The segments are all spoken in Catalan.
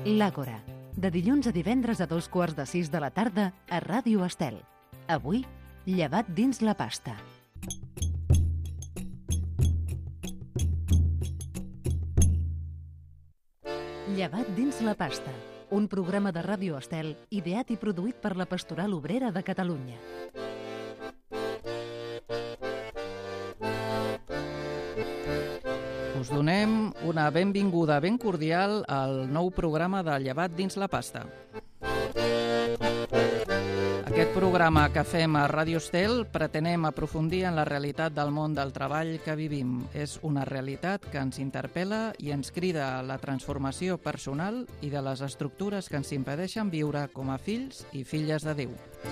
L'Àgora, de dilluns a divendres a 5:15 de la tarda a Ràdio Estel. Avui, llevat dins la pasta. Llevat dins la pasta, un programa de Ràdio Estel ideat i produït per la Pastoral Obrera de Catalunya. Us donem una benvinguda ben cordial al nou programa de Llevat dins la pasta. Aquest programa que fem a Ràdio Estel pretenem aprofundir en la realitat del món del treball que vivim. És una realitat que ens interpel·la i ens crida a la transformació personal i de les estructures que ens impedeixen viure com a fills i filles de Déu.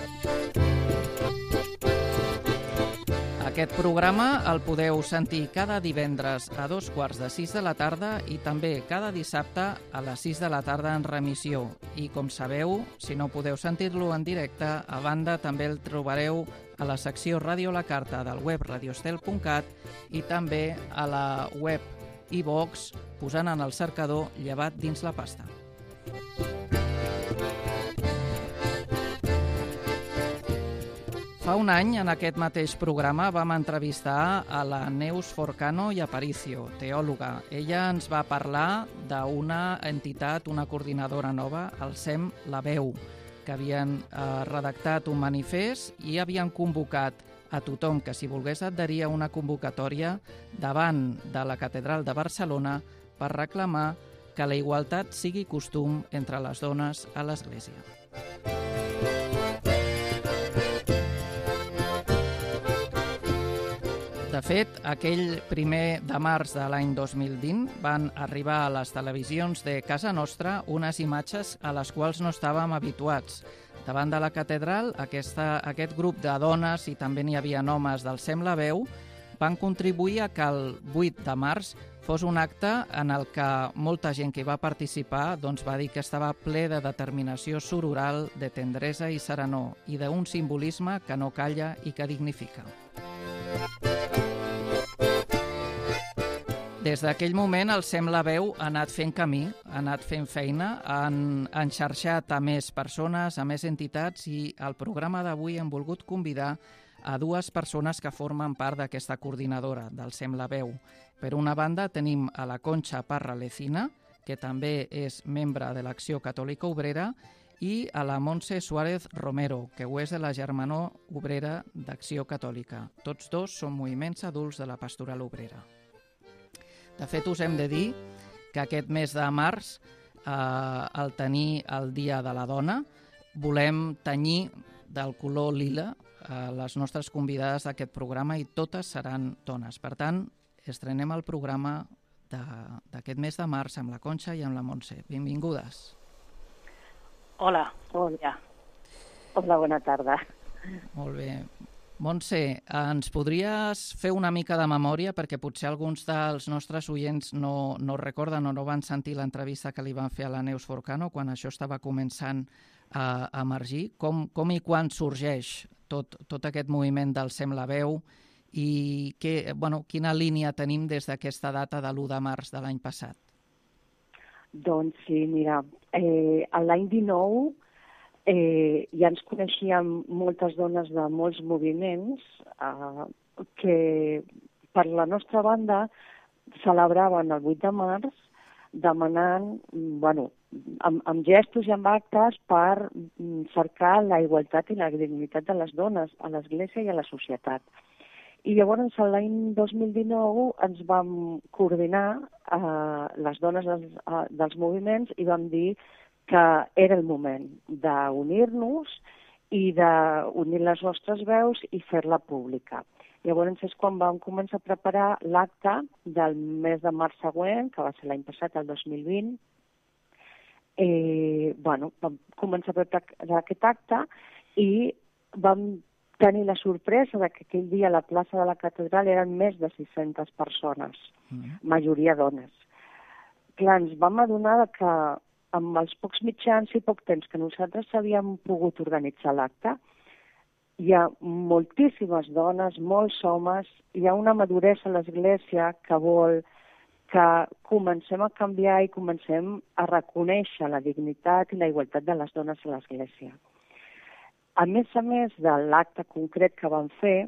Aquest programa el podeu sentir cada divendres a 5:15 de la tarda i també cada dissabte a les 6 de la tarda en remissió. I com sabeu, si no podeu sentir-lo en directe, a banda també el trobareu a la secció Ràdio la Carta del web radioestel.cat i també a la web iVox posant en el cercador Llevat dins la pasta. Fa un any, en aquest mateix programa, vam entrevistar a la Neus Forcano i Aparicio, teòloga. Ella ens va parlar d'una entitat, una coordinadora nova, el SEM La Veu, que havien redactat un manifest i havien convocat a tothom que s'hi volgués adherir a una convocatòria davant de la Catedral de Barcelona per reclamar que la igualtat sigui costum entre les dones a l'Església. De fet, aquell 1 de març de l'any 2020 van arribar a les televisions de casa nostra unes imatges a les quals no estàvem habituats. Davant de la catedral, aquest grup de dones, i també n'hi havia homes del SEM La Veu, van contribuir a que el 8 de març fos un acte en el que molta gent que hi va participar va dir que estava ple de determinació sororal, de tendresa i serenor, i d'un simbolisme que no calla i que dignifica. Des d'aquell moment, el SEM La Veu ha anat fent camí, ha anat fent feina, han enxarxat a més persones, a més entitats, i al programa d'avui hem volgut convidar a dues persones que formen part d'aquesta coordinadora del SEM La Veu. Per una banda, tenim a la Concha Parra Lecina, que també és membre de l'Acció Catòlica Obrera, i a la Montse Suárez Romero, que ho és de la Germanor Obrera d'Acció Catòlica. Tots dos són moviments adults de la Pastoral Obrera. De fet, us hem de dir que aquest mes de març, al tenir el Dia de la Dona, volem tenyir del color lila les nostres convidades d'aquest programa i totes seran dones. Per tant, estrenem el programa d'aquest mes de març amb la Concha i amb la Montse. Benvingudes. Hola. Hola, bona tarda. Molt bé. Montse, ens podries fer una mica de memòria, perquè potser alguns dels nostres oients no recorden o no van sentir l'entrevista que li van fer a la Neus Forcano quan això estava començant a emergir? Com i quan sorgeix tot aquest moviment del SEM La Veu i quina línia tenim des d'aquesta data de l'1 de març de l'any passat? Doncs sí, mira, l'any 19 ja ens coneixíem moltes dones de molts moviments que per la nostra banda celebraven el 8 de març demanant, amb gestos i amb actes per cercar la igualtat i la dignitat de les dones a l'Església i a la societat. I llavors l'any 2019 ens vam coordinar les dones dels moviments i vam dir que era el moment d'unir-nos i d'unir les nostres veus i fer-la pública. Llavors és quan vam començar a preparar l'acte del mes de març següent, que va ser l'any passat, el 2020. Vam començar a preparar aquest acte i vam tenir la sorpresa que aquell dia a la plaça de la catedral eren més de 600 persones, majoria dones. Clar, ens vam adonar que amb els pocs mitjans i poc temps que nosaltres havíem pogut organitzar l'acte, hi ha moltíssimes dones, molts homes, hi ha una maduresa a l'Església que vol que comencem a canviar i comencem a reconèixer la dignitat i la igualtat de les dones a l'Església. A més de l'acte concret que vam fer,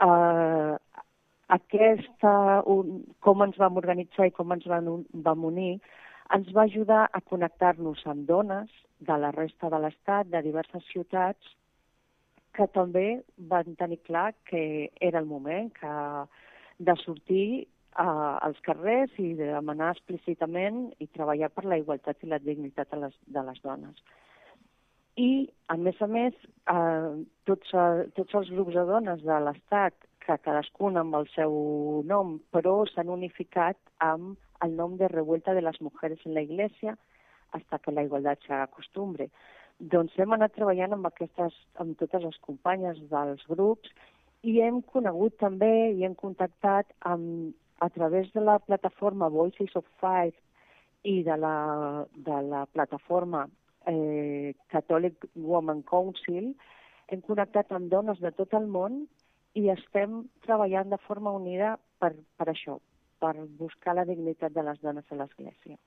com ens vam organitzar i com ens vam unir, ens va ajudar a connectar-nos amb dones de la resta de l'Estat, de diverses ciutats, que també van tenir clar que era el moment de sortir als carrers i de demanar explícitament i treballar per la igualtat i la dignitat de les dones. I, a més, tots els grups de dones de l'Estat, que cadascun amb el seu nom, però s'han unificat amb el nom de Revuelta de las Mujeres en la Iglesia hasta que la igualdad se acostumbre. Doncs hem anat treballant amb totes les companyes dels grups i hem conegut també i hem contactat a través de la plataforma Voices of Five i de la plataforma Catholic Women Council, hem connectat amb dones de tot el món i estem treballant de forma unida per això, per buscar la dignitat de les dones a l'Església.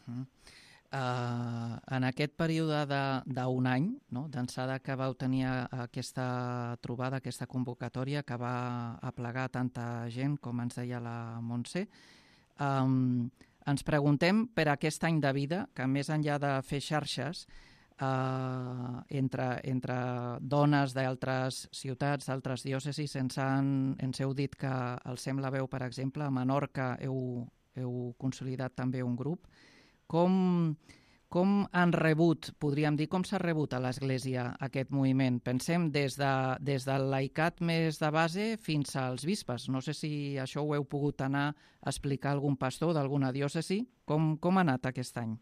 En aquest període d'un any, d'ençà que vau tenir aquesta trobada, aquesta convocatòria que va aplegar tanta gent, com ens deia la Montse, ens preguntem per aquest any de vida, que més enllà de fer xarxes entre dones d'altres ciutats, d'altres diòcesis, ens heu dit que al Sem la Veu, per exemple, a Menorca heu consolidat també un grup. Com han rebut, podríem dir, com s'ha rebut a l'Església aquest moviment? Pensem des del laicat més de base fins als bisbes. No sé si això ho heu pogut anar a explicar a algun pastor d'alguna diòcesi. Com ha anat aquest any?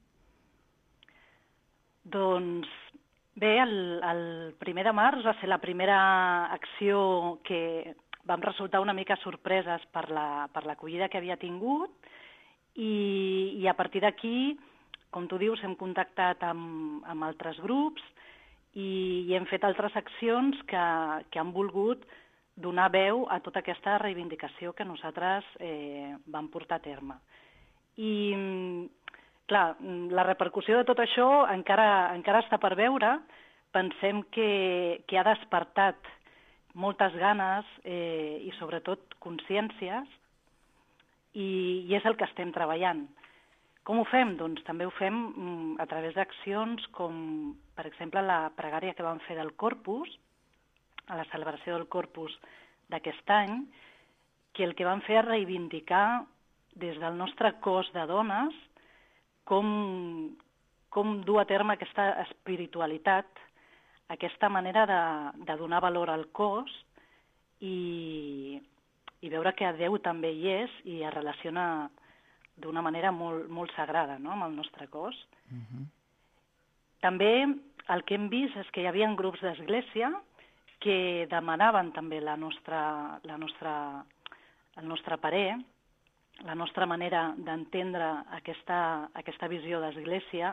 Doncs bé, el 1 de març va ser la primera acció que vam resultar una mica sorpreses per l'acollida que havia tingut i a partir d'aquí, com tu dius, hem contactat amb altres grups i hem fet altres accions que han volgut donar veu a tota aquesta reivindicació que nosaltres vam portar a terme. I, clar, la repercussió de tot això encara està per veure. Pensem que ha despertat moltes ganes i, sobretot, consciències i és el que estem treballant. Com ho fem? Doncs també ho fem a través d'accions com, per exemple, la pregària que vam fer del Corpus, a la celebració del Corpus d'aquest any, que el que vam fer és reivindicar des del nostre cos de dones com dur a terme aquesta espiritualitat, aquesta manera de donar valor al cos i veure que Déu també hi és i es relaciona d'una manera molt sagrada, no?, amb el nostre cos. També el que hem vist és que hi havia grups d'església que demanaven també el nostre parer, la nostra manera d'entendre aquesta visió d'església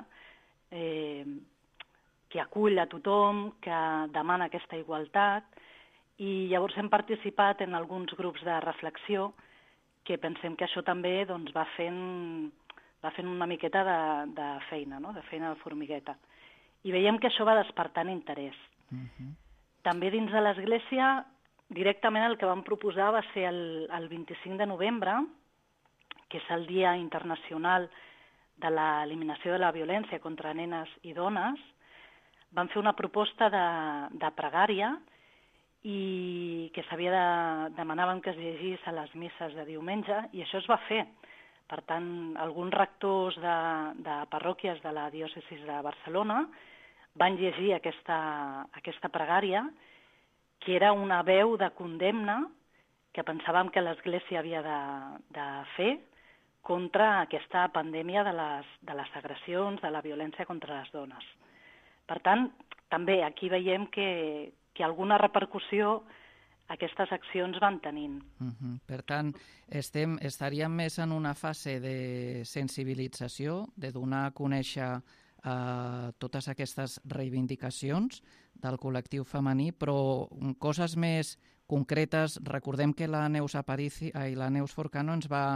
que acull a tothom, que demana aquesta igualtat, i llavors hem participat en alguns grups de reflexió que pensem que això també va fent una miqueta de feina, no?, de feina de formigueta. I veiem que això va despertant interès. També dins de l'Església, directament el que vam proposar va ser el 25 de novembre, que és el Dia Internacional de l'Eliminació de la Violència contra Nenes i Dones. Vam fer una proposta de pregària i que demanàvem que es llegís a les misses de diumenge, i això es va fer. Per tant, alguns rectors de parròquies de la diòcesi de Barcelona van llegir aquesta pregària, que era una veu de condemna que pensàvem que l'Església havia de fer contra aquesta pandèmia de les agressions, de la violència contra les dones. Per tant, també aquí veiem que alguna repercussió aquestes accions van tenint. Per tant, estaríem més en una fase de sensibilització, de donar a conèixer totes aquestes reivindicacions del col·lectiu femení, però coses més concretes. Recordem que la Neus Forcano ens va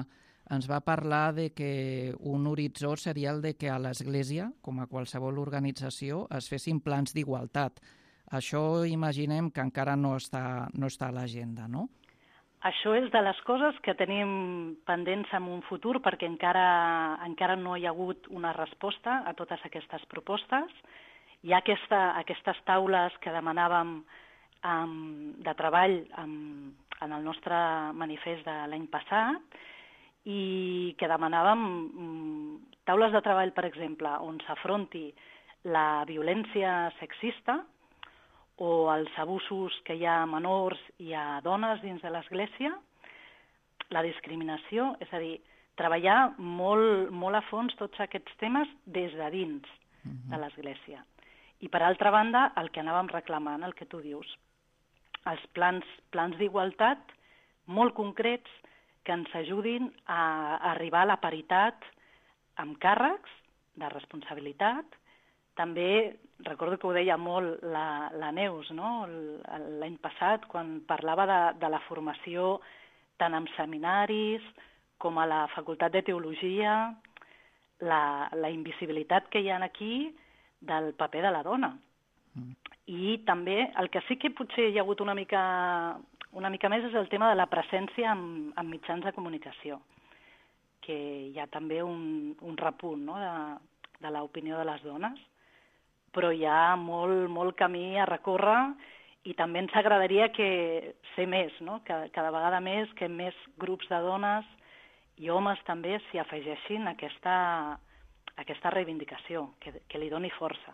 ens va parlar de que un horitzó seria el de que a l'Església, com a qualsevol organització, es fessin plans d'igualtat. Això imaginem que encara no està a l'agenda, no? Això és de les coses que tenim pendents en un futur perquè encara no hi ha hagut una resposta a totes aquestes propostes. Hi ha aquestes taules que demanàvem de treball en el nostre manifest de l'any passat i que demanàvem taules de treball, per exemple, on s'afronti la violència sexista o els abusos que hi ha a menors i a dones dins de l'Església, la discriminació, és a dir, treballar molt, molt a fons tots aquests temes des de dins de l'Església. I, per altra banda, el que anàvem reclamant, el que tu dius, els plans d'igualtat molt concrets que ens ajudin a arribar a la paritat amb càrrecs de responsabilitat. També, recordo que ho deia molt la Neus, no? L'any passat, quan parlava de la formació tant en seminaris com a la Facultat de Teologia, la invisibilitat que hi ha aquí del paper de la dona. I també el que sí que potser hi ha hagut una mica més és el tema de la presència en mitjans de comunicació, que hi ha també un repunt, no? de l'opinió de les dones, però hi ha molt camí a recórrer i també ens agradaria ser més, no? Cada vegada més, que més grups de dones i homes també s'hi afegeixin a aquesta reivindicació, que li doni força.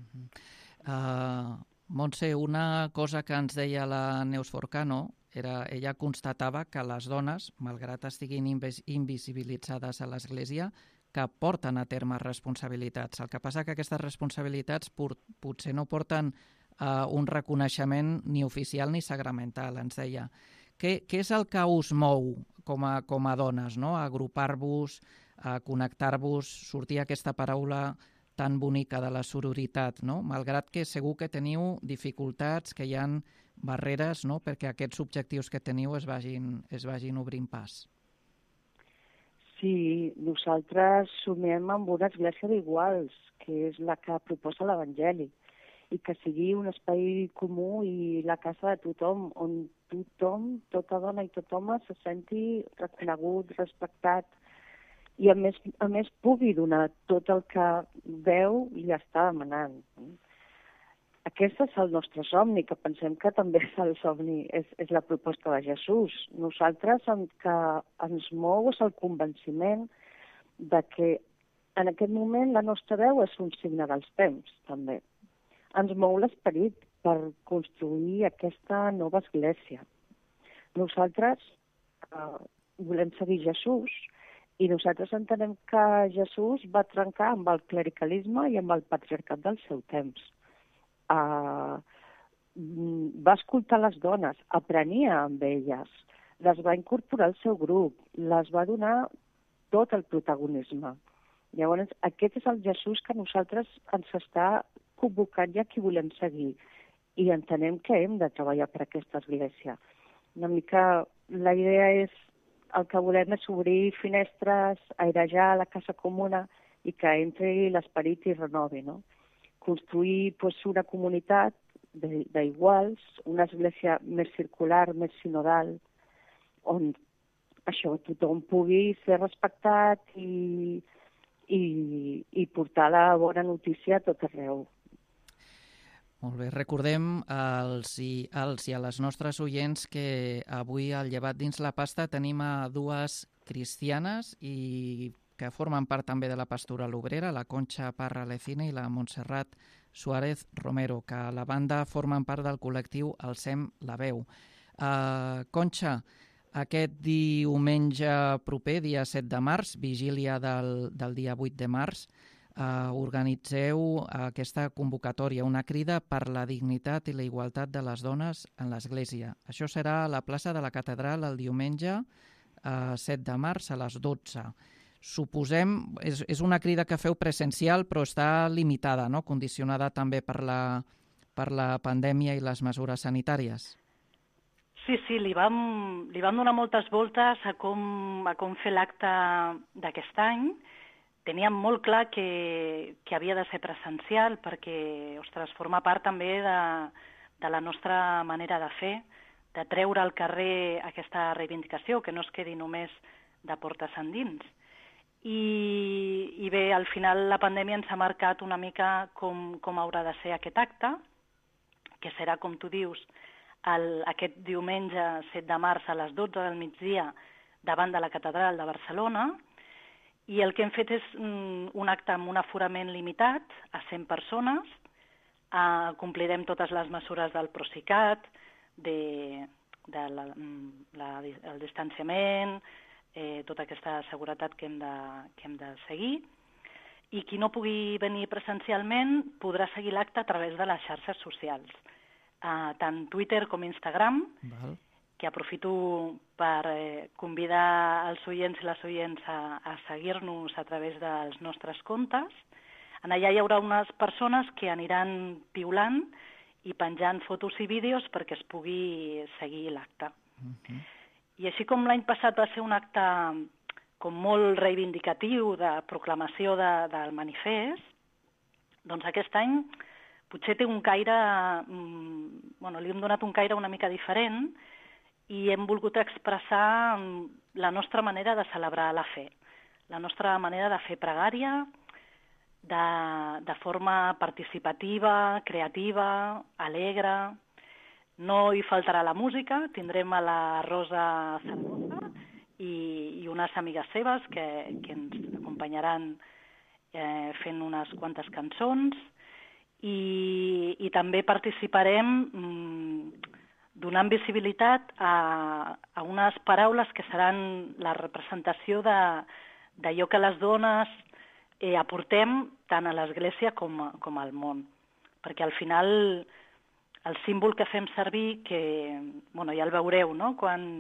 Montse, una cosa que ens deia la Neus Forcano ella constatava que les dones, malgrat estiguin invisibilitzades a l'Església, que porten a terme responsabilitats. El que passa que aquestes responsabilitats potser no porten un reconeixement ni oficial ni sacramental, ens deia. Què és el que us mou com a dones, no? A agrupar-vos, a connectar-vos, sortir aquesta paraula tan bonica de la sororitat, no? Malgrat que segur que teniu dificultats, que hi ha barreres, no? Perquè aquests objectius que teniu es vagin obrint pas. Sí, nosaltres sumem amb una església d'iguals, que és la que proposa l'Evangeli, i que sigui un espai comú i la casa de tothom, on tothom, tota dona i tot home se senti reconegut, respectat, i a més pugui donar tot el que veu i està demanant. Aquest és el nostre somni, que pensem que també és el somni, és la proposta de Jesús. Nosaltres el que ens mou és el convenciment de que en aquest moment la nostra veu és un signe dels temps, també. Ens mou l'esperit per construir aquesta nova església. Nosaltres volem seguir Jesús i nosaltres entenem que Jesús va trencar amb el clericalisme i amb el patriarcat del seu temps. Va escoltar les dones, aprenia amb elles, les va incorporar al seu grup, les va donar tot el protagonisme. Llavors, aquest és el Jesús que nosaltres ens està convocant i a qui volem seguir. I entenem que hem de treballar per aquesta església. Una mica la idea és, el que volem és obrir finestres, airejar la casa comuna i que entri l'esperit i renovi, no? Construir una comunitat d'iguals, una església més circular, més sinodal, on tothom pugui ser respectat i portar la bona notícia a tot arreu. Molt bé, recordem als i a les nostres oients que avui al Llevat dins la pasta tenim a dues cristianes i que formen part també de la Pastoral Obrera, la Concha Parra Lecina i la Montserrat Suárez Romero, que a la banda formen part del col·lectiu Alcem la Veu. Concha, aquest diumenge proper, dia 7 de març, vigília del dia 8 de març, organitzeu aquesta convocatòria, una crida per la dignitat i la igualtat de les dones en l'Església. Això serà a la plaça de la Catedral el diumenge 7 de març a les 12. Suposem, és una crida que feu presencial, però està limitada, no? Condicionada també per la pandèmia i les mesures sanitàries. Sí, li vam donar moltes voltes a com fer l'acte d'aquest any. Teníem molt clar que havia de ser presencial perquè, ostres, forma part també de la nostra manera de fer, de treure al carrer aquesta reivindicació, que no es quedi només de portes endins. I bé, al final la pandèmia ens ha marcat una mica com haurà de ser aquest acte, que serà, com tu dius, aquest diumenge 7 de març a les 12 del migdia davant de la Catedral de Barcelona, i el que hem fet és un acte amb un aforament limitat a 100 persones. Complirem totes les mesures del Procicat, el distanciament, tota aquesta seguretat que hem de seguir, i qui no pugui venir presencialment podrà seguir l'acte a través de les xarxes socials, tant Twitter com Instagram, que aprofito per convidar els oients i les oients a seguir-nos a través dels nostres comptes. Allà hi haurà unes persones que aniran piulant i penjant fotos i vídeos perquè es pugui seguir l'acte. I així com l'any passat va ser un acte com molt reivindicatiu de proclamació del manifest, doncs aquest any potser té un caire, li hem donat un caire una mica diferent i hem volgut expressar la nostra manera de celebrar la fe, la nostra manera de fer pregària, de forma participativa, creativa, alegre. No hi faltarà la música, tindrem a la Rosa Zaragoza i unes amigues seves que ens acompanyaran fent unes quantes cançons, i també participarem donant visibilitat a unes paraules que seran la representació d'allò que les dones aportem tant a l'Església com al món. Perquè al final el símbol que fem servir, que ja el veureu, no?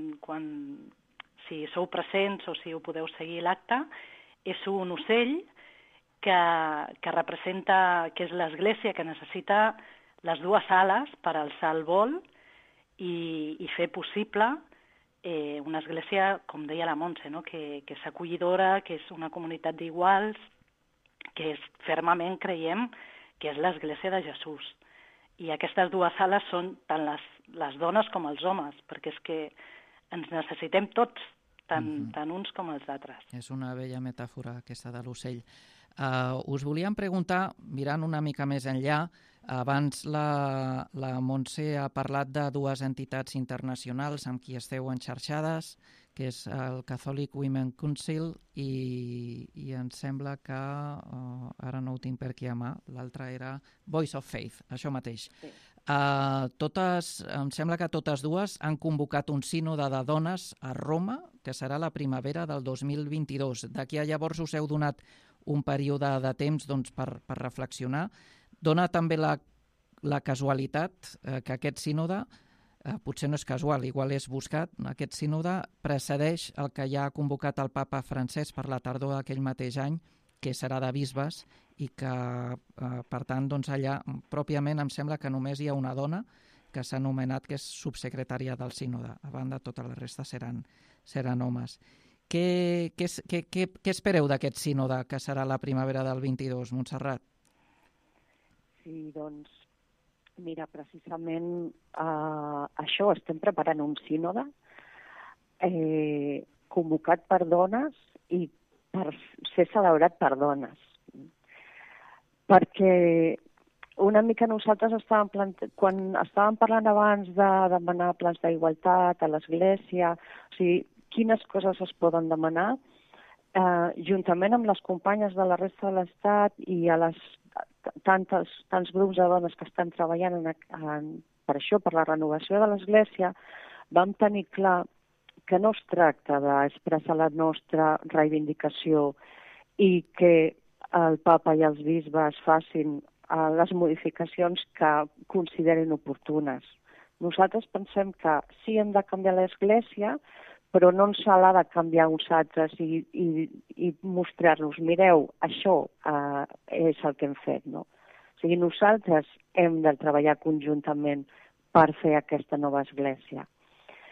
Si sou presents o si ho podeu seguir l'acte, és un ocell que representa que és l'Església que necessita les dues ales per alçar el vol i fer possible una església, com deia la Montse, no? que és acollidora, que és una comunitat d'iguals, que fermament creiem que és l'església de Jesús. I aquestes dues ales són tant les dones com els homes, perquè és que ens necessitem tots, tant uns com els altres. És una bella metàfora aquesta de l'ocell. Us volíem preguntar, mirant una mica més enllà, abans la Montse ha parlat de dues entitats internacionals amb qui esteu enxarxades, que és el Catholic Women Council i em sembla que, ara no ho tinc per aquí a mà, l'altra era Voice of Faith, això mateix. Sí. Em sembla que totes dues han convocat un sínode de dones a Roma, que serà la primavera del 2022. D'aquí a llavors us heu donat un període de temps per reflexionar. Dona també la casualitat que aquest sínode, potser no és casual, igual és buscat, aquest sínode precedeix el que ja ha convocat el papa Francesc per la tardor d'aquell mateix any, que serà de bisbes, i que, per tant, allà pròpiament em sembla que només hi ha una dona que s'ha anomenat, que és subsecretària del sínode. A banda, tota la resta seran homes. Què espereu d'aquest sínode, que serà la primavera del 22, Montserrat? Sí, doncs, mira, precisament això, estem preparant un sínode convocat per dones i per ser celebrat per dones. Perquè una mica nosaltres quan estàvem parlant abans de demanar plans d'igualtat a l'Església, o sigui, quines coses es poden demanar, juntament amb les companyes de la resta de l'Estat i a tants grups de dones que estan treballant per això, per la renovació de l'Església, vam tenir clar que no es tracta d'expressar la nostra reivindicació i que el papa i els bisbes facin les modificacions que considerin oportunes. Nosaltres pensem que sí hem de canviar l'Església, però no ens l'ha de canviar uns altres i mostrar-nos, mireu, això és el que hem fet, no? O sigui, nosaltres hem de treballar conjuntament per fer aquesta nova església.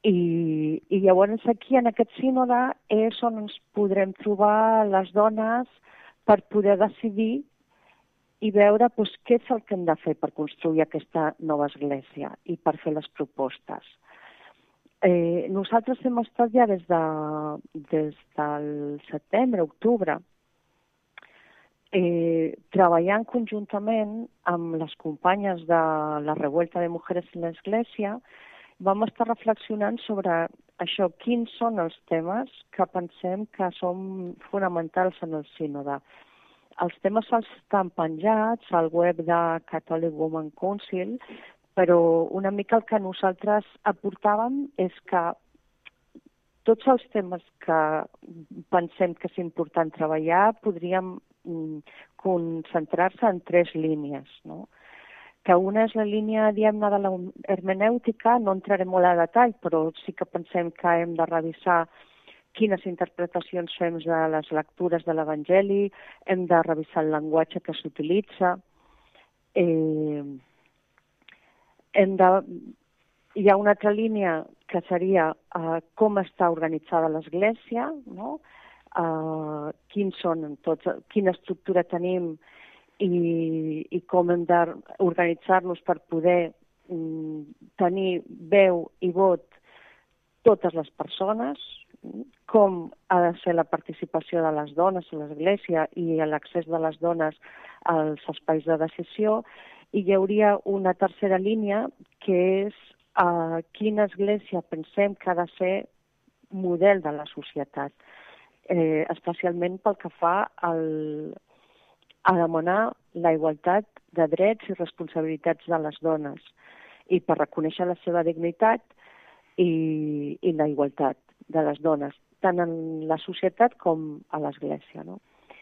I llavors aquí, en aquest sínode, és on ens podrem trobar les dones per poder decidir i veure què és el que hem de fer per construir aquesta nova església i per fer les propostes. Nosaltres hem estat ja des del setembre, octubre, treballant conjuntament amb les companyes de la Revuelta de Mujeres en l'Església. Vam estar reflexionant sobre això, quins són els temes que pensem que són fonamentals en el sínode. Els temes estan penjats al web de Catholic Women Council, però una mica el que nosaltres aportàvem és que tots els temes que pensem que és important treballar podríem concentrar-se en 3 línies, no? Que una és la línia, diguem-ne, de l'hermenèutica, no entrarem molt a detall, però sí que pensem que hem de revisar quines interpretacions fem de les lectures de l'Evangeli, hem de revisar el llenguatge que s'utilitza, hi ha una altra línia que seria com està organitzada l'Església, no? Quina estructura tenim i com hem d'organitzar-nos per poder tenir veu i vot totes les persones, com ha de ser la participació de les dones a l'Església i l'accés de les dones als espais de decisió, i hi hauria una tercera línia que és quina església pensem que ha de ser model de la societat, especialment pel que fa a demanar la igualtat de drets i responsabilitats de les dones i per reconèixer la seva dignitat i la igualtat de les dones, tant en la societat com a l'Església, no?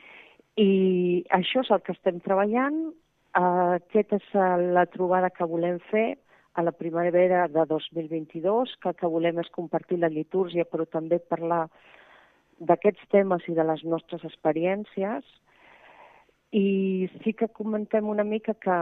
I això és el que estem treballant. Aquesta és la trobada que volem fer a la primavera de 2022, que el que volem és compartir la litúrgia, però també parlar d'aquests temes i de les nostres experiències. I sí que comentem una mica que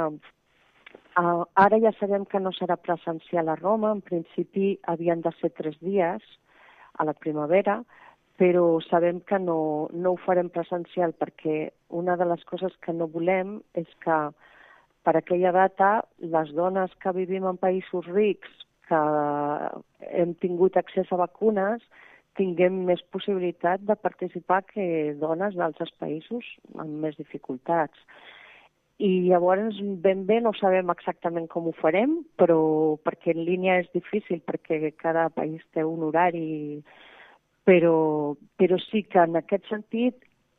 ara ja sabem que no serà presencial a Roma, en principi havien de ser 3 dies a la primavera, però sabem que no ho farem presencial perquè una de les coses que no volem és que per aquella data les dones que vivim en països rics, que hem tingut accés a vacunes, tinguem més possibilitat de participar que dones d'altres països amb més dificultats. I llavors ben bé no sabem exactament com ho farem, però perquè en línia és difícil, perquè cada país té un horari, però sí que en aquest sentit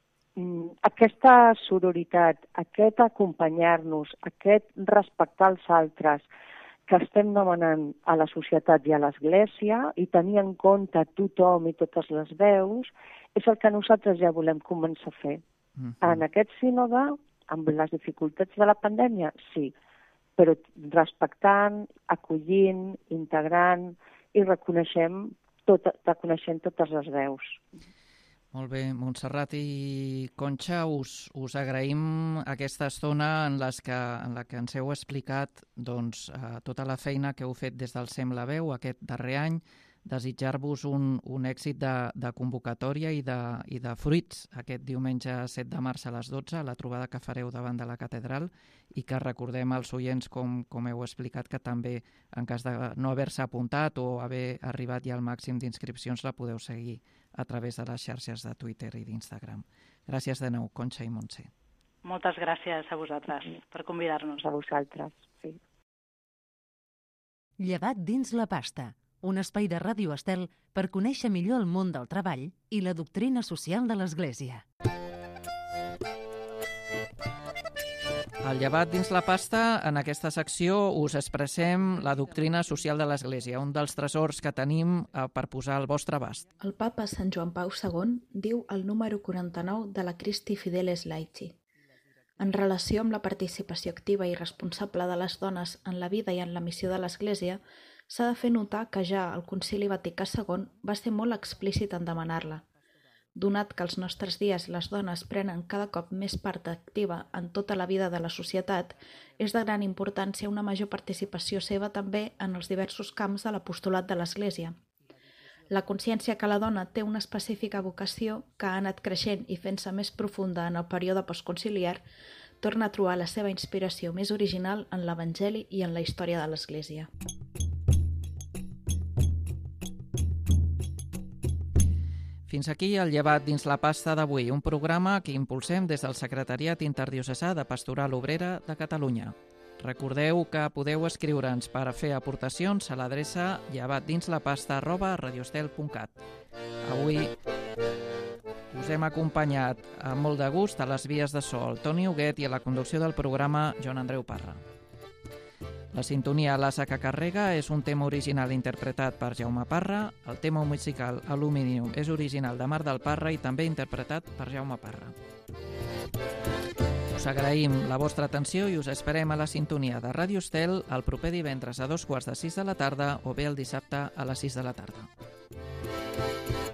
aquesta sororitat, aquest acompanyar-nos, aquest respectar els altres que estem demanant a la societat i a l'Església i tenir en compte tothom i totes les veus, és el que nosaltres ja volem començar a fer. En aquest sínode, amb les dificultats de la pandèmia, sí, però respectant, acollint, integrant i reconeixent totes les veus. Molt bé, Montserrat i Conxa, us agraïm aquesta estona en la que ens heu explicat tota la feina que heu fet des del Sem la Veu aquest darrer any, desitjar-vos un èxit de convocatòria i de fruits aquest diumenge 7 de març a les 12, a la trobada que fareu davant de la catedral, i que recordem als oients, com heu explicat, que també, en cas de no haver-se apuntat o haver arribat ja al màxim d'inscripcions, la podeu seguir a través de les xarxes de Twitter i d'Instagram. Gràcies de nou, Conxa i Montse. Moltes gràcies a vosaltres per convidar-nos. A vosaltres, sí. Llevat dins la pasta, un espai de Ràdio Estel per conèixer millor el món del treball i la doctrina social de l'Església. Al Llevat dins la pasta, en aquesta secció us expressem la doctrina social de l'Església, un dels tresors que tenim per posar al vostre abast. El papa Sant Joan Pau II diu el número 49 de la Christi Fideles Laici. En relació amb la participació activa i responsable de les dones en la vida i en la missió de l'Església, s'ha de fer notar que ja el Concili Vaticà II va ser molt explícit en demanar-la. Donat que als nostres dies les dones prenen cada cop més part activa en tota la vida de la societat, és de gran importància una major participació seva també en els diversos camps de l'apostolat de l'Església. La consciència que la dona té una específica vocació que ha anat creixent i fent-se més profunda en el període postconciliar torna a trobar la seva inspiració més original en l'Evangeli i en la història de l'Església. Fins aquí el llevat dins la pasta d'avui, un programa que impulsem des del Secretariat Interdiocesà de Pastoral Obrera de Catalunya. Recordeu que podeu escriure'ns per fer aportacions a l'adreça llevatdinslapasta@radiostel.cat. Avui us hem acompanyat amb molt de gust a les vies de so el Toni Huguet i a la conducció del programa Joan Andreu Parra. La sintonia L'Asa que carrega és un tema original interpretat per Jaume Parra, el tema musical Aluminium és original de Mar del Parra i també interpretat per Jaume Parra. Us agraïm la vostra atenció i us esperem a la sintonia de Ràdio Estel el proper divendres a 2:15 de la tarda o bé el dissabte a les 6 de la tarda.